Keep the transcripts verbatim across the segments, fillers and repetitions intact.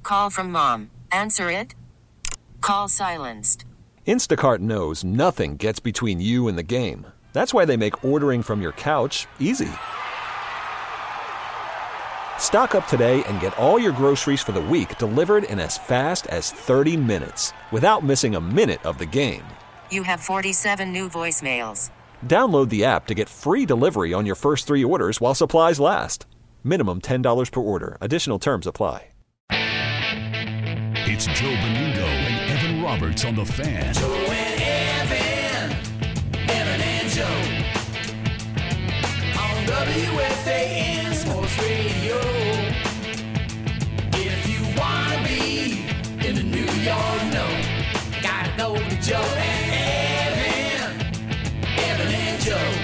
Call from mom. Answer it. Call silenced. Instacart knows nothing gets between you and the game. That's why they make ordering from your couch easy. Stock up today and get all your groceries for the week delivered in as fast as thirty minutes without missing a minute of the game. You have forty-seven new voicemails. Download the app to get free delivery on your first three orders while supplies last. Minimum ten dollars per order. Additional terms apply. It's Joe Benundo and Evan Roberts on The Fan. Joe and Evan, Evan and Joe. On W F A N Sports Radio. If you want to be in the New York know, gotta know the Joe and Evan, Evan and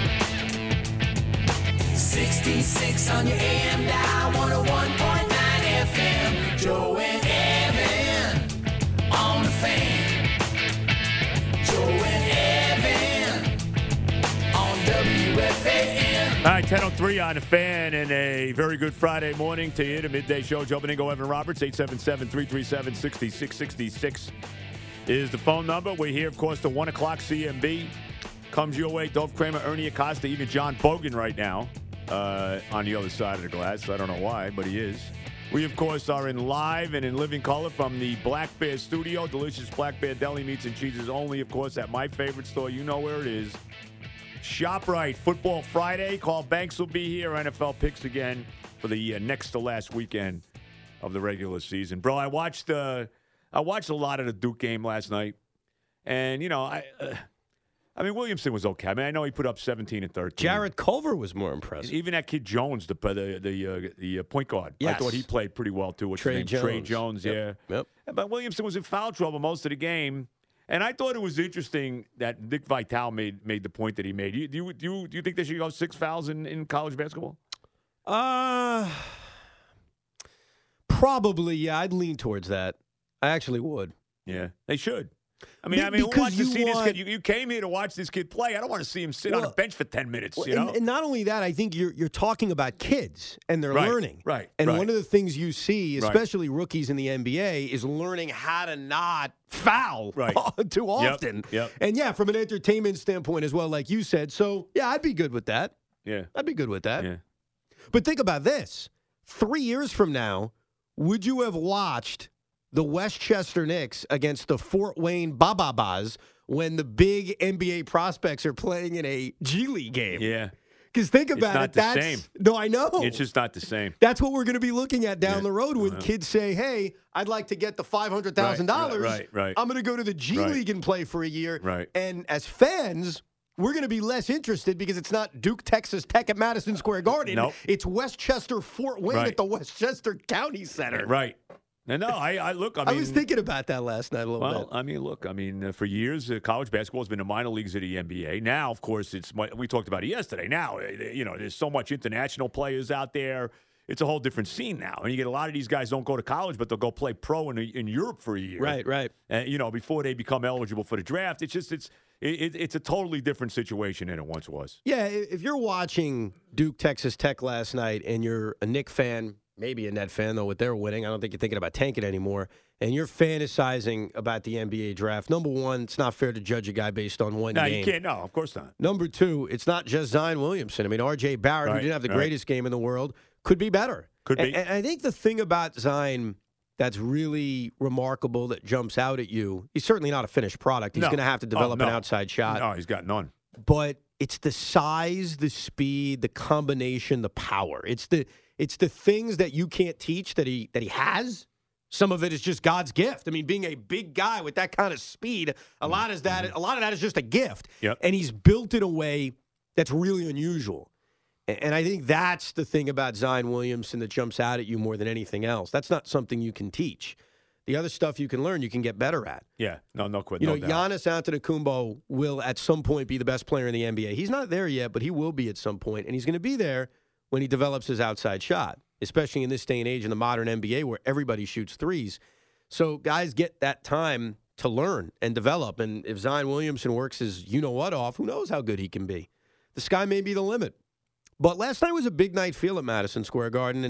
Joe. sixty-six on your A M dial, one oh one point nine F M. Joe and Evan on The Fan. Joe and Evan on W F A N. All right, ten oh three on The Fan, and a very good Friday morning to you. The midday show. Joe Beningo, Evan Roberts, eight seven seven, three three seven, six six six six is the phone number. We're here, of course, the one o'clock C M B. Comes your way, Dove Kramer, Ernie Acosta, even John Bogan right now uh, on the other side of the glass. I don't know why, but he is. We, of course, are in live and in living color from the Black Bear Studio. Delicious Black Bear Deli Meats and Cheeses only, of course, at my favorite store. You know where it is. ShopRite, Football Friday. Carl Banks will be here. N F L picks again for the uh, next to last weekend of the regular season. Bro, I watched uh, I watched a lot of the Duke game last night. And, you know, I... Uh, I mean, Williamson was okay. I mean, I know he put up seventeen and thirteen. Jared Culver was more impressive. Even that kid Jones, the the the, uh, the uh, point guard. Yes. I thought he played pretty well, too. What's Trey his name? Jones. Trey Jones, Yep. yeah. Yep. But Williamson was in foul trouble most of the game. And I thought it was interesting that Nick Vitale made made the point that he made. You, do, you, do, you, do you think they should go six fouls in, in college basketball? Uh, probably, yeah. I'd lean towards that. I actually would. Yeah, they should. I mean, Be- I mean, because watch to you see want- this kid. You, you came here to watch this kid play. I don't want to see him sit on Well, a bench for ten minutes. Well, You know, and, and not only that, I think you're you're talking about kids and they're Right, learning. right, And right. one of the things you see, Right. especially rookies in the N B A, is learning how to not foul Right. too often. yep. And yeah, from an entertainment standpoint as well, like you said. So yeah, I'd be good with that. yeah, I'd be good with that. yeah. But think about this: three years from now, would you have watched the Westchester Knicks against the Fort Wayne Bababas when the big N B A prospects are playing in a G League game? Yeah. Because think It's about not it. the That's same. no, I know. It's just not the same. That's what we're going to be looking at down Yeah. the road when Uh-huh. kids say, "Hey, I'd like to get the five hundred thousand dollars. Right, right, right. I'm going to go to the G Right. League and play for a year." Right. And as fans, we're going to be less interested because it's not Duke, Texas Tech at Madison Square Garden. Nope. It's Westchester, Fort Wayne Right. at the Westchester County Center. Right. No, no, I, I look. I, I, mean, was thinking about that last night a little Well, bit. I mean, look. I mean, uh, for years, uh, college basketball has been the minor leagues of the N B A. Now, of course, it's mu- we talked about it yesterday. Now, uh, you know, there's so much international players out there. It's a whole different scene now, and you get a lot of these guys don't go to college, but they'll go play pro in in Europe for a year. Right, right. Uh, you know, before they become eligible for the draft. It's just it's it, it's a totally different situation than it once was. Yeah, i- if you're watching Duke, Texas Tech last night and you're a Knick fan, maybe a Net fan, though, with their winning, I don't think you're thinking about tanking anymore, and you're fantasizing about the N B A draft, number one, it's not fair to judge a guy based on one No, game. you can't. No, of course not. Number two, it's not just Zion Williamson. I mean, R J Barrett, who Right, didn't have the right. greatest game in the world, could be better. Could be. And, and I think the thing about Zion that's really remarkable that jumps out at you, he's certainly not a finished product. He's No. going to have to Oh, develop an no. outside shot. No, he's got none. But it's the size, the speed, the combination, the power. It's the it's the things that you can't teach that he that he has. Some of it is just God's gift. I mean, being a big guy with that kind of speed, a lot is that a lot of that is just a gift. Yep. And he's built in a way that's really unusual. A- And I think that's the thing about Zion Williamson that jumps out at you more than anything else. That's not something you can teach. The other stuff you can learn, you can get better at. Yeah, no, no, quit. You no know, doubt. Giannis Antetokounmpo will at some point be the best player in the N B A. He's not there yet, but he will be at some point, and he's going to be there when he develops his outside shot, especially in this day and age in the modern N B A where everybody shoots threes. So guys get that time to learn and develop, and if Zion Williamson works his you-know-what off, who knows how good he can be. The sky may be the limit. But last night was a big night feel at Madison Square Garden, and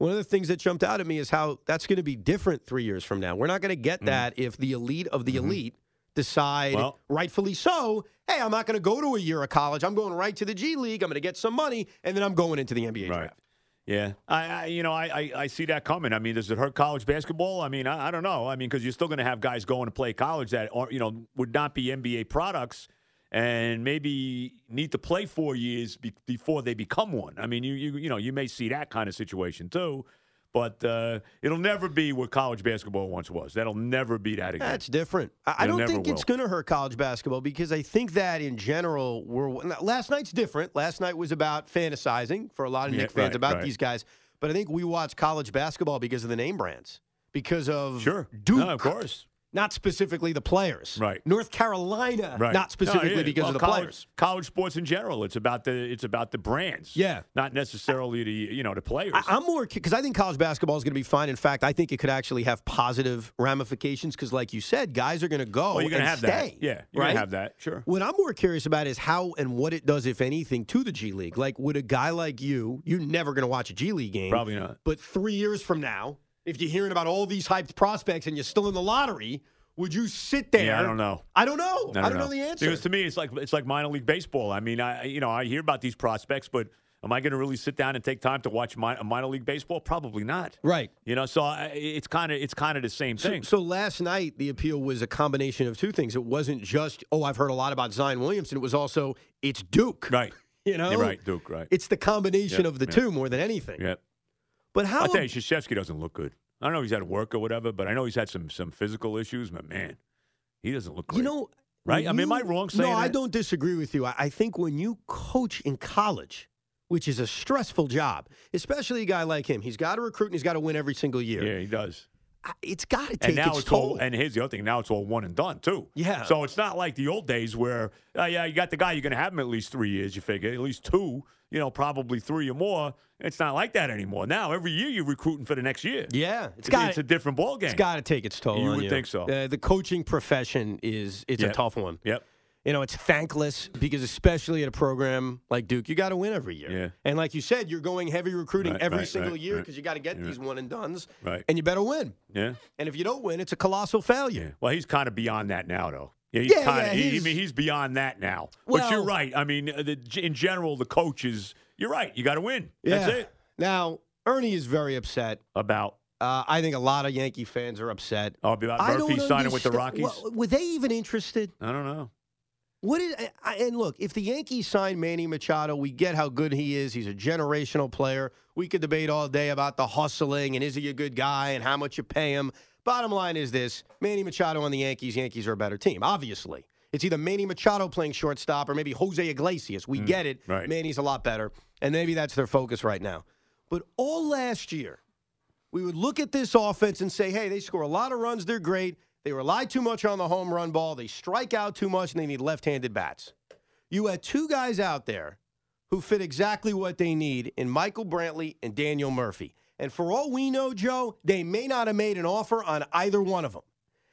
One of the things that jumped out at me is how that's going to be different three years from now. We're not going to get that if the elite of the Mm-hmm. elite decide, Well- rightfully so, hey, I'm not going to go to a year of college. I'm going right to the G League. I'm going to get some money, and then I'm going into the N B A Right. draft. Yeah, I, I you know I, I I see that coming. I mean, does it hurt college basketball? I mean, I, I don't know. I mean, because you're still going to have guys going to play college that are, you know would not be N B A products and maybe need to play four years be, before they become one. I mean, you you you know you may see that kind of situation too, but uh, it'll never be what college basketball once was. That'll never be that again. That's different. I, I It don't never think it's will. going to hurt college basketball because I think that in general, we're last night's different. Last night was about fantasizing for a lot of Yeah, Knicks fans right, about right. these guys. But I think we watch college basketball because of the name brands, because of Sure, Duke, no, of course. not specifically the players. Right. North Carolina, Right. not specifically No, yeah. because well, of the college, players. College sports in general. It's about the it's about the brands. Yeah. Not necessarily the you know the players. I, I'm more because I think college basketball is going to be fine. In fact, I think it could actually have positive ramifications because, like you said, guys are going to go well, you're gonna and have stay. that. Yeah, you're right? gonna have that. Sure. What I'm more curious about is how and what it does, if anything, to the G League. Like, would a guy like you, you're never going to watch a G League game. Probably not. But three years from now, if you're hearing about all these hyped prospects and you're still in the lottery, would you sit there? Yeah, I don't know. I don't know. I don't, know. know the answer. Because to me, it's like it's like minor league baseball. I mean, I you know I hear about these prospects, but am I going to really sit down and take time to watch my, minor league baseball? Probably not. Right. You know, so I, it's kind of it's kind of the same So, thing. so last night, the appeal was a combination of two things. It wasn't just, oh, I've heard a lot about Zion Williamson. It was also, it's Duke. right. You know? You're right, Duke. Right. It's the combination Yep, of the yep. two more than anything. yeah. But how? I'll tell you, Krzyzewski doesn't look good. I don't know if he's had work or whatever, but I know he's had some some physical issues. But man, he doesn't look great. You know, Right? when I mean, am I you- wrong saying No, I that? don't disagree with you. I, I think when you coach in college, which is a stressful job, especially a guy like him, he's got to recruit and he's got to win every single year. Yeah, he does. I- It's got to take And now its it's toll. all. And here's the other thing. Now it's all one and done too. Yeah. So it's not like the old days where, uh, yeah, you got the guy. You're going to have him at least three years. You figure at least two. You know, probably three or more. It's not like that anymore. Now every year you're recruiting for the next year. yeah, it's It's, got it's a different ball game. It's got to take its toll. You on would you. think so. Uh, the coaching profession is it's Yep. a tough one. Yep. You know, it's thankless because especially at a program like Duke, you got to win every year. Yeah. And like you said, you're going heavy recruiting Right, every right, single right, year right. because you got to get Yeah. these one and dones. Right. And you better win. Yeah. And if you don't win, it's a colossal failure. Yeah. Well, he's kind of beyond that now, though. Yeah, he's Yeah, kind of. yeah, he, I he's- mean, he's beyond that now. but Well- you're right. I mean, uh, the, in general, the coaches. You're right. You got to win. Yeah. That's it. Now, Ernie is very upset. About. Uh, I think a lot of Yankee fans are upset. Oh, about I Murphy don't signing with the understand- Rockies. Well, were they even interested? I don't know. What is I- I, and look, if the Yankees sign Manny Machado, we get how good he is. He's a generational player. We could debate all day about the hustling and is he a good guy and how much you pay him. Bottom line is this: Manny Machado on the Yankees. Yankees are a better team, obviously. It's either Manny Machado playing shortstop or maybe Jose Iglesias. We get it. right. Manny's a lot better, and maybe that's their focus right now. But all last year, we would look at this offense and say, hey, they score a lot of runs. They're great. They rely too much on the home run ball. They strike out too much, and they need left-handed bats. You had two guys out there who fit exactly what they need in Michael Brantley and Daniel Murphy. And for all we know, Joe, they may not have made an offer on either one of them.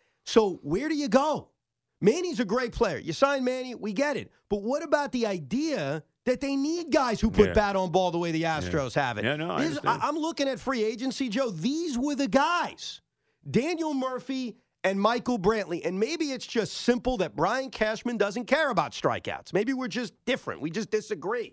So where do you go? Manny's a great player. You sign Manny, we get it. But what about the idea that they need guys who put Yeah. bat on ball the way the Astros have it? Yeah, no, I This- understand. I'm looking at free agency, Joe. These were the guys. Daniel Murphy and Michael Brantley. And maybe it's just simple that Brian Cashman doesn't care about strikeouts. Maybe we're just different. We just disagree.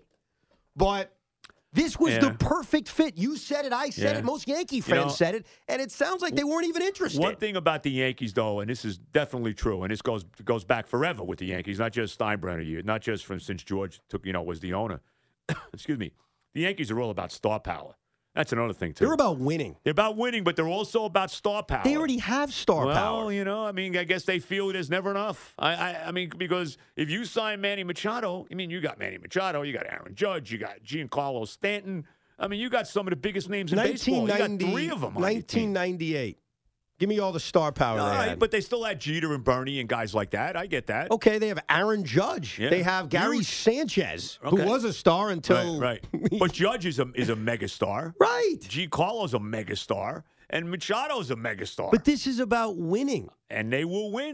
But this was Yeah. the perfect fit. You said it. I said Yeah. it. Most Yankee fans know, said it. And it sounds like they weren't even interested. One thing about the Yankees, though, and this is definitely true, and this goes goes back forever with the Yankees, not just Steinbrenner year, not just from since George took, you know, was the owner. Excuse me. The Yankees are all about star power. That's another thing too. They're about winning. They're about winning, but they're also about star power. They already have star well, power. you know, I mean, I guess they feel there's never enough. I, I, I mean, because if you sign Manny Machado, I mean, you got Manny Machado, you got Aaron Judge, you got Giancarlo Stanton. I mean, you got some of the biggest names in baseball. You got three of them on your team. nineteen ninety-eight. Give me all the star power All they right, had. but they still had Jeter and Bernie and guys like that. I get that. Okay, they have Aaron Judge. Yeah. They have Gary Huge. Sanchez, Okay. who was a star until Right, right. But Judge is a is a megastar. right. Giancarlo's a megastar, and Machado's a megastar. But this is about winning. and they will win.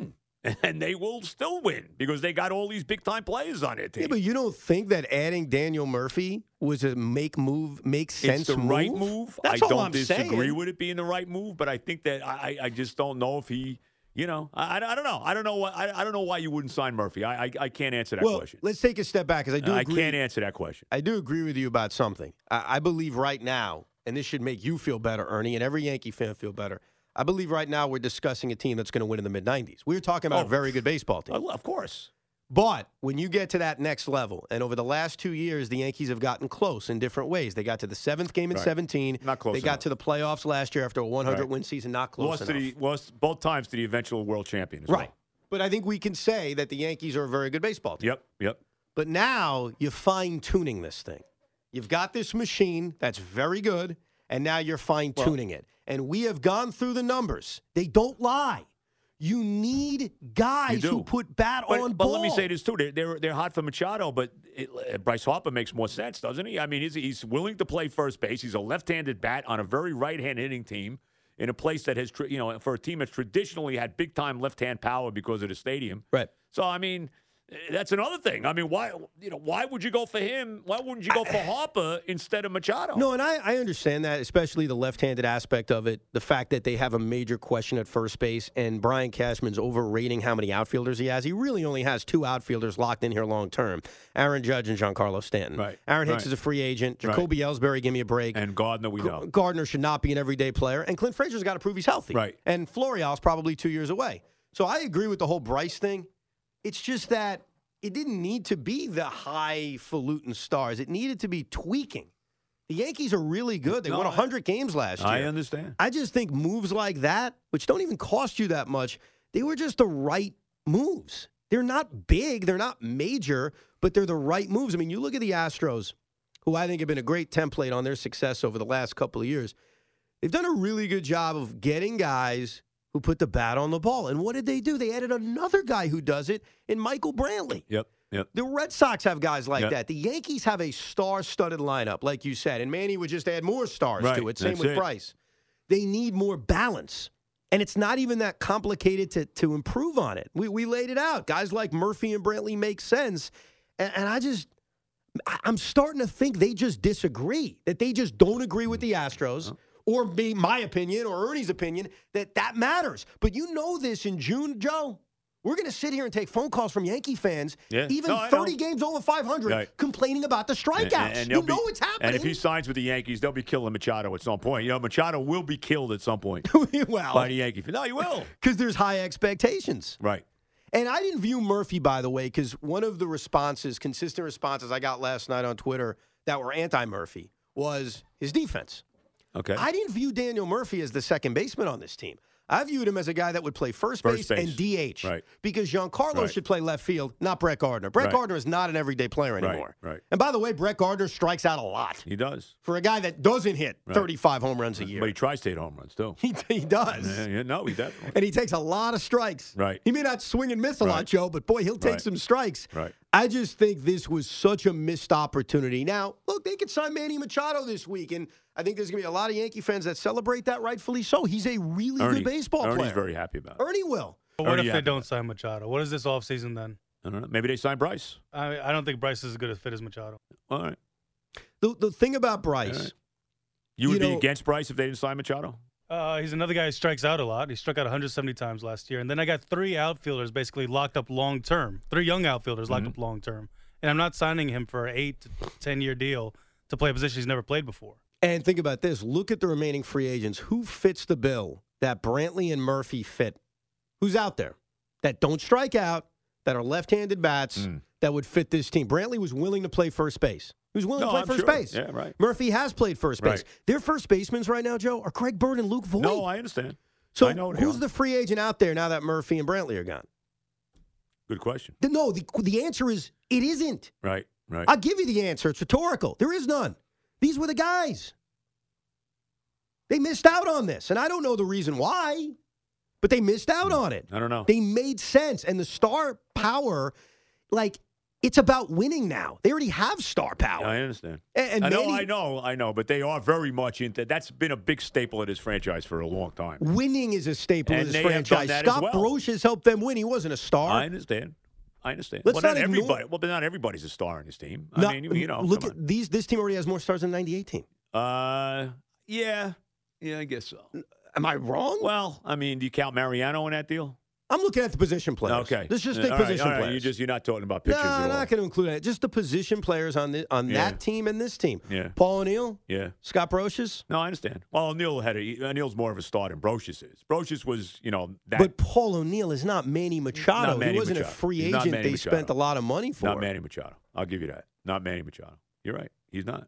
and they will still win because they got all these big-time players on their team. Yeah, but you don't think that adding Daniel Murphy was a make move, make sense It's the move? right move. That's I all don't I'm disagree saying. with it being the right move, but I think that I, I just don't know if he, you know, I, I don't know. I don't know why. I, I don't know why you wouldn't sign Murphy. I, I, I can't answer that well, question. let's take a step back because I do. I agree. can't answer that question. I do agree with you about something. I, I believe right now, and this should make you feel better, Ernie, and every Yankee fan feel better. I believe right now we're discussing a team that's going to win in the mid nineties. We were talking about Oh. a very good baseball team. Uh, Of course. But when you get to that next level, and over the last two years, the Yankees have gotten close in different ways. They got to the seventh game in Right. seventeen. Not close They got enough. to the playoffs last year after a one hundred Right. win season. Not close Lost enough. to the lost both times to the eventual world champion as right. well. But I think we can say that the Yankees are a very good baseball team. Yep, yep. But now you're fine-tuning this thing. You've got this machine that's very good, and now you're fine-tuning it. And we have gone through the numbers. They don't lie. You need guys You do. who put bat But, on but ball. let me say this too: they're they're, they're hot for Machado, but it, uh, Bryce Harper makes more sense, doesn't he? I mean, he's, he's willing to play first base. He's a left-handed bat on a very right-hand hitting team in a place that has, tra- you know, for a team that's traditionally had big-time left-hand power because of the stadium. Right. So I mean, that's another thing. I mean, why you know why would you go for him? Why wouldn't you go for Harper instead of Machado? No, and I, I understand that, especially the left-handed aspect of it. The fact that they have a major question at first base, and Brian Cashman's overrating how many outfielders he has. He really only has two outfielders locked in here long-term, Aaron Judge and Giancarlo Stanton. Right, Aaron Hicks right. is a free agent. Right. Jacoby Ellsbury, give me a break. And Gardner, we know. Gardner should not be an everyday player, and Clint Frazier's got to prove he's healthy. Right. And Florial's probably two years away. So I agree with the whole Bryce thing. It's just that it didn't need to be the highfalutin stars. It needed to be tweaking. The Yankees are really good. They No, won I- one hundred games last year. I understand. I just think moves like that, which don't even cost you that much, they were just the right moves. They're not big, they're not major, but they're the right moves. I mean, you look at the Astros, who I think have been a great template on their success over the last couple of years. They've done a really good job of getting guys who put the bat on the ball. And what did they do? They added another guy who does it in Michael Brantley. Yep, yep. The Red Sox have guys like Yep. that. The Yankees have a star-studded lineup, like you said, and Manny would just add more stars Right, to it. Same that's with it. Bryce. They need more balance. And it's not even that complicated to, to improve on it. We, we laid it out. Guys like Murphy and Brantley make sense. And, and I just, I- I'm starting to think they just disagree, that they just don't agree with the Astros. Or be my opinion or Ernie's opinion that that matters. But you know this in June, Joe. We're going to sit here and take phone calls from Yankee fans, Yeah. even No, I thirty know. games over five hundred, Right. complaining about the strikeouts. And- and you they'll know be- it's happening. And if he signs with the Yankees, they'll be killing Machado at some point. You know, Machado will be killed at some point well, by the Yankees. No, he will. because there's high expectations. Right. And I didn't view Murphy, by the way, because one of the responses, consistent responses I got last night on Twitter that were anti-Murphy was his defense. Okay. I didn't view Daniel Murphy as the second baseman on this team. I viewed him as a guy that would play first, First base, base. and D H. Right. Because Giancarlo Right. should play left field, not Brett Gardner. Brett Right. Gardner is not an everyday player Right, anymore. right. And by the way, Brett Gardner strikes out a lot. He does. For a guy that doesn't hit Right. thirty-five home runs a year. But he tries to hit home runs, too. He, he does. Yeah, yeah, no, he definitely. And he takes a lot of strikes. Right. He may not swing and miss a lot, Right. Joe, but boy, he'll take Right. some strikes. Right. I just think this was such a missed opportunity. Now, look, they could sign Manny Machado this week, and I think there's going to be a lot of Yankee fans that celebrate that, rightfully so. He's a really Ernie, good baseball Ernie's player. very happy about it. Ernie will. But what Ernie if they happy don't about sign Machado? What is this offseason then? I don't know. Maybe they sign Bryce. I, I don't think Bryce is as good a fit as Machado. All right. The, the thing about Bryce, All right. You would You be know- against Bryce if they didn't sign Machado? Uh, he's another guy who strikes out a lot. He struck out one hundred seventy times last year. And then I got three outfielders basically locked up long term, three young outfielders locked Mhm. up long term. And I'm not signing him for an eight to ten year deal to play a position he's never played before. and think about this, look at the remaining free agents. Who fits the bill that Brantley and Murphy fit? Who's out there that don't strike out, that are left-handed bats, Mm. that would fit this team? Brantley was willing to play first base. He was willing No, to play I'm first sure. base. Yeah, right. Murphy has played first base. Right. Their first basemen right now, Joe, are Craig Bird and Luke Voigt. No, I understand. so I know they who's are. the free agent out there now that Murphy and Brantley are gone? Good question. The- No, the, the answer is it isn't. Right, right. I'll give you the answer. It's rhetorical. There is none. These were the guys. They missed out on this, and I don't know the reason why, but they missed out on it. I don't know. They made sense, and the star power, like, It's about winning now. They already have star power. I understand. And, and I know, Manny, I know, I know, but they are very much into. That's been a big staple of this franchise for a long time. winning is a staple And of this they have done franchise. that as Scott well. Brosius helped them win. He wasn't a star. I understand. I understand. Let's well, not not ignore- everybody. Well, but not everybody's a star in this team. No, I mean, you know, look come at these. This team already has more stars than the ninety-eight team. on. Uh, yeah, yeah, I guess so. Am I wrong? Well, I mean, do you count Mariano in that deal? I'm looking at the position players. Okay, Let's just Uh, take all right, position all right. players. You just you're not talking about no, pitchers I'm at all. not going to include that. Just the position players on the, on Yeah. that team and this team. Yeah. Paul O'Neill, Yeah. Scott Brosius. No, I understand. Well, O'Neill had a O'Neill's more of a star than Brosius is. Brosius was, you know, that. But Paul O'Neill is not Manny Machado. Not Manny he wasn't Machado. a free He's not agent Manny they Machado. spent a lot of money for. Not Manny Machado. I'll give you that. Not Manny Machado. You're right. He's not.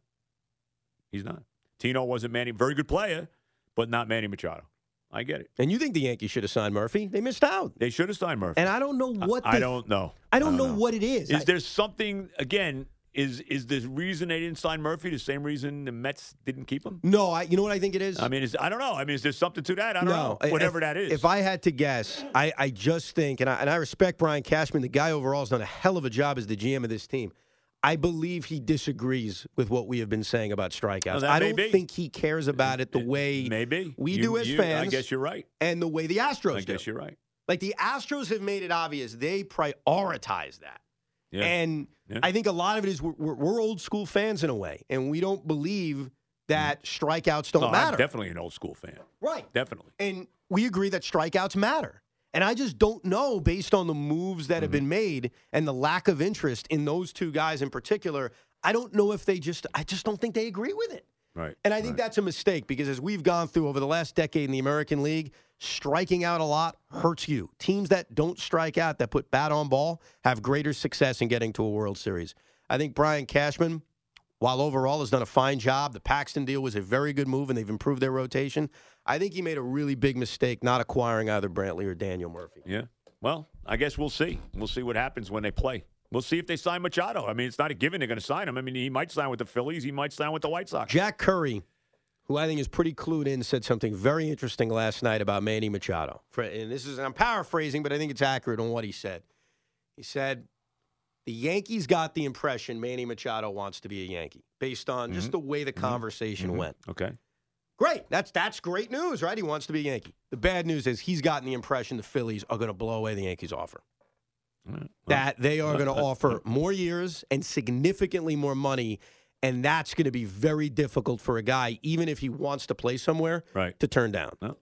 He's not. Tino wasn't Manny. Very good player, but not Manny Machado. I get it. And you think the Yankees should have signed Murphy? They missed out. They should have signed Murphy. And I don't know what. I, the- I don't know. I don't, know, what it is. Is I- there something again? Is is the reason they didn't sign Murphy the same reason the Mets didn't keep him? no, I. You know what I think it is. I mean, is, I don't know. I mean, is there something to that? I don't no, know. Whatever if, that is. If I had to guess, I, I just think, and I, and I respect Brian Cashman, the guy overall has done a hell of a job as the G M of this team. I believe he disagrees with what we have been saying about strikeouts. Well, that I may don't be. think he cares about it the way maybe we You- do as you- fans. I guess you're right. and the way the Astros I do. guess you're right. Like the Astros have made it obvious they prioritize that. Yeah. And Yeah. I think a lot of it is we're, we're, we're old school fans in a way, and we don't believe that strikeouts don't No, matter. I'm definitely an old school fan. Right. Definitely. And we agree that strikeouts matter. And I just don't know, based on the moves that have been made and the lack of interest in those two guys in particular, I don't know if they just, I just don't think they agree with it. Right. And I think right. that's a mistake because as we've gone through over the last decade in the American League, striking out a lot hurts you. Teams that don't strike out, that put bat on ball, have greater success in getting to a World Series. I think Brian Cashman, while overall has done a fine job, the Paxton deal was a very good move and they've improved their rotation. I think he made a really big mistake not acquiring either Brantley or Daniel Murphy. Yeah. Well, I guess we'll see. We'll see what happens when they play. We'll see if they sign Machado. I mean, it's not a given they're going to sign him. I mean, he might sign with the Phillies. He might sign with the White Sox. Jack Curry, who I think is pretty clued in, said something very interesting last night about Manny Machado. For, and this is, I'm paraphrasing, but I think it's accurate on what he said. He said, the Yankees got the impression Manny Machado wants to be a Yankee based on Mm-hmm. just the way the conversation Mhm. went. Okay. Great. That's that's great news, right? He wants to be a Yankee. The bad news is he's gotten the impression the Phillies are going to blow away the Yankees' offer. All right. Well, That they are going to uh, uh, offer more years and significantly more money, and that's going to be very difficult for a guy, even if he wants to play somewhere, Right. to turn down. Well,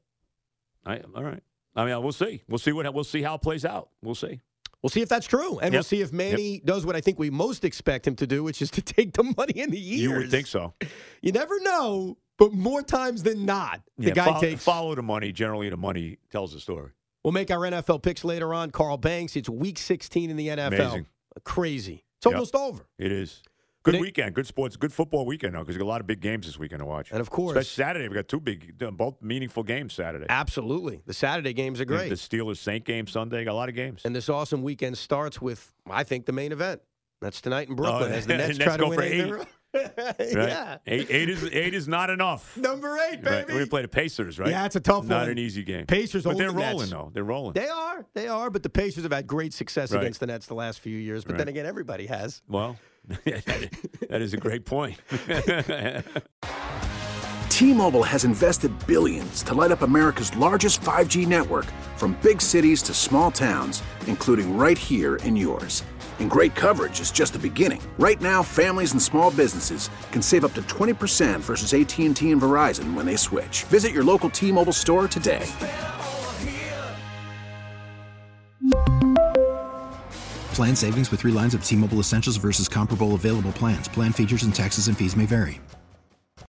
I, all right. I mean, we'll see. We'll see what we'll see how it plays out. We'll see. We'll see if that's true, and we'll Yep. see if Manny does what I think we most expect him to do, which is to take the money in the years. You would think so. You never know, but more times than not, the Yeah, guy follow, takes. follow the money. Generally, the money tells the story. We'll make our N F L picks later on. Carl Banks, it's week sixteen in the N F L. Amazing. Crazy. It's Yep. almost over. It is. Good But it- weekend. Good sports. Good football weekend, though, because we got a lot of big games this weekend to watch. And of course- Especially Saturday. We got two big, both meaningful games Saturday. Absolutely. The Saturday games are great. The Steelers-Saint game Sunday. Got a lot of games. And this awesome weekend starts with, I think, the main event. That's tonight in Brooklyn Oh, as the Nets Nets try to go win for eight. in a eight. row. Right? Yeah. Eight, eight is eight is not enough. Number eight, Right. baby. We're going to play the Pacers, right? Yeah, it's a tough Not one. an easy game. Pacers But own they're the rolling, Nets. though. They're rolling. They are. They are. But the Pacers have had great success Right. against the Nets the last few years. But Right. then again, everybody has. Well, that is a great point. T-Mobile has invested billions to light up America's largest five G network, from big cities to small towns, including right here in yours. And great coverage is just the beginning. Right now, families and small businesses can save up to twenty percent versus A T and T and Verizon when they switch. Visit your local T-Mobile store today. Plan savings with three lines of T-Mobile Essentials versus comparable available plans. Plan features and taxes and fees may vary.